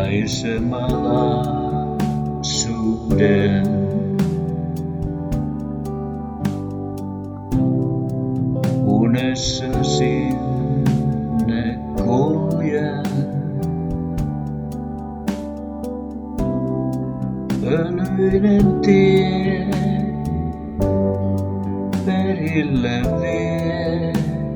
haisemalaisuuden. Unessa sinne kuljen, öljyinen tie perille vie,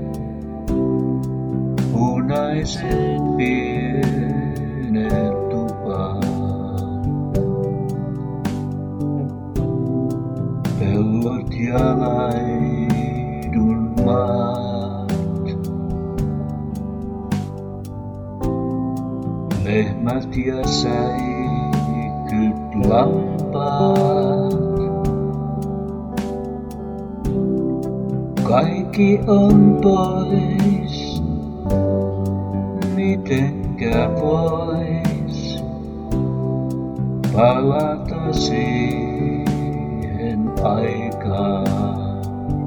punaisen pienen tupaan. Pellot ja laidun maat, lehmät ja säikyt lampaat. Kaikki on pois, mitenkä vois palata siihen aikaan.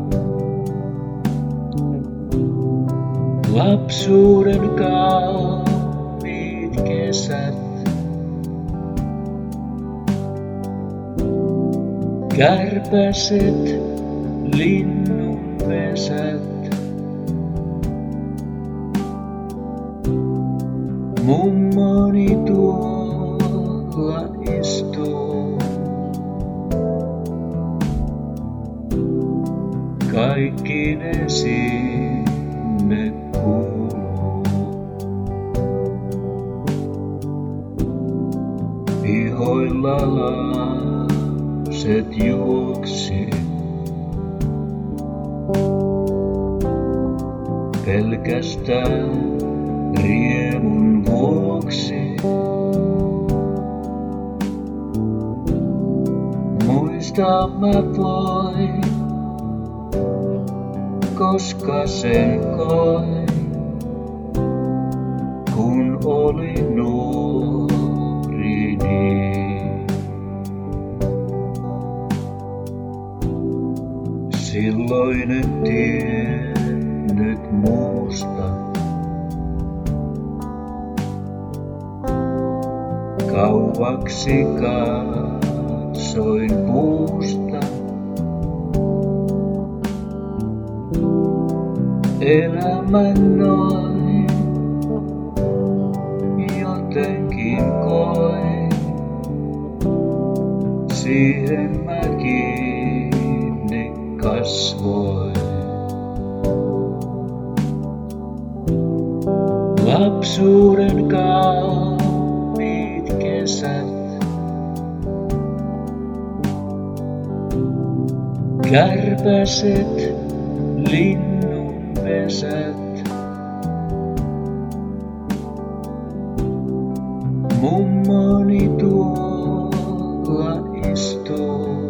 Lapsuuden kauniit kesät, kärpäset, linnunpesät, mummoni tuolla istuu. Kaikki ne sinne kuuluu. Pihoilla lapset juoksi, pelkästään riemun vuoksi. Muistaa mä voin, koska sen koin, kun olin nuori niin. Silloin en tiennyt muusta, kauaksi katsoin puusta. Elämän noin jotenkin koin, siihen mä kiinni kasvoin. Lapsuuden kauniit kesät, kärpäset, linnunpesät, mummoni tuolla istuu.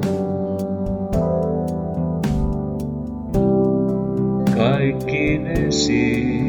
Kaikki ne